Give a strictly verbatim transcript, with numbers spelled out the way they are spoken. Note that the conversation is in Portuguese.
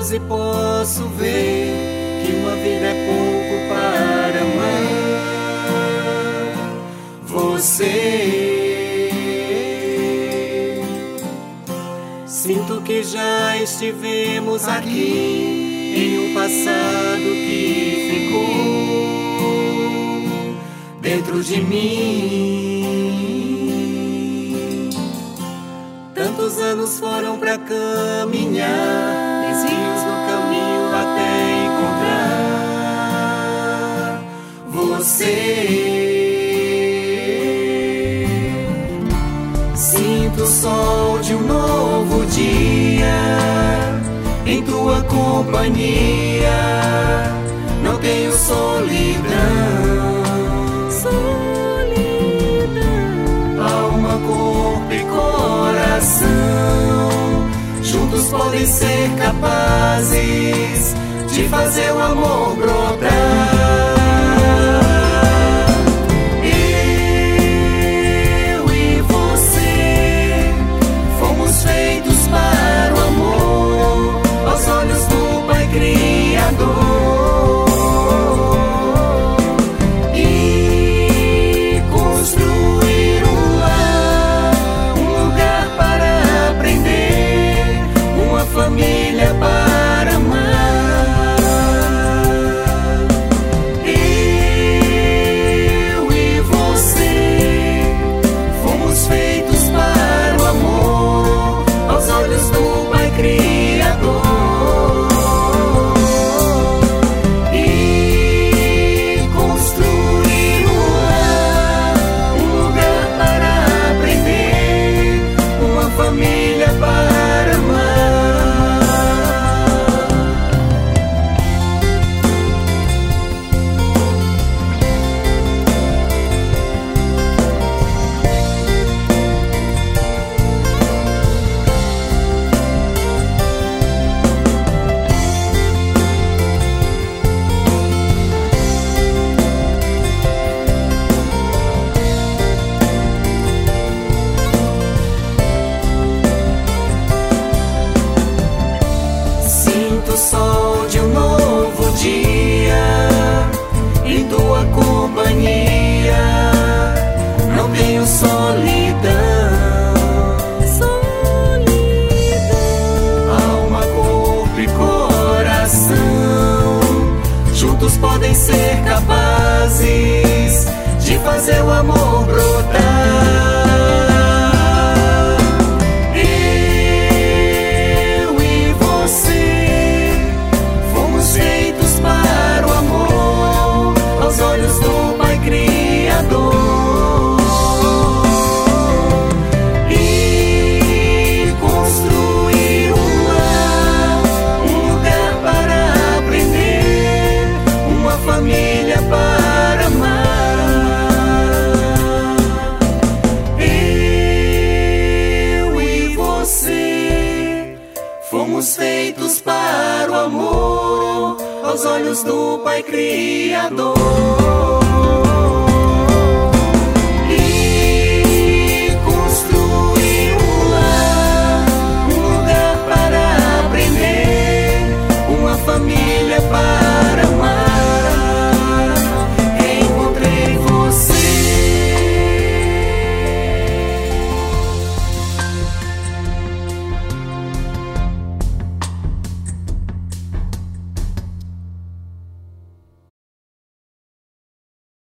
olhos e posso ver que uma vida é pouco para amar você. Sinto que já estivemos aqui em um passado que ficou dentro de mim. Tantos anos foram pra caminhar, desvios no caminho até encontrar você. Sinto o sol de um novo dia em tua companhia. Não tenho solidão, alma, corpo e coração juntos podem ser capazes de fazer o amor brotar. Eu e você fomos feitos para o amor, aos olhos do Pai Criador. Família para amar. Eu e você fomos feitos para o amor, aos olhos do Pai Criador. E construir um lar, um lugar para aprender, uma família para amar. O sol de um novo dia em tua companhia. Não tenho solidão, solidão. Alma, corpo e coração juntos podem ser capazes de fazer o amor brotar. Olhos do Pai Criador. E construir um lar, um lugar para aprender, uma família para amar. Eu e você fomos feitos para o amor, aos olhos do Pai Criador.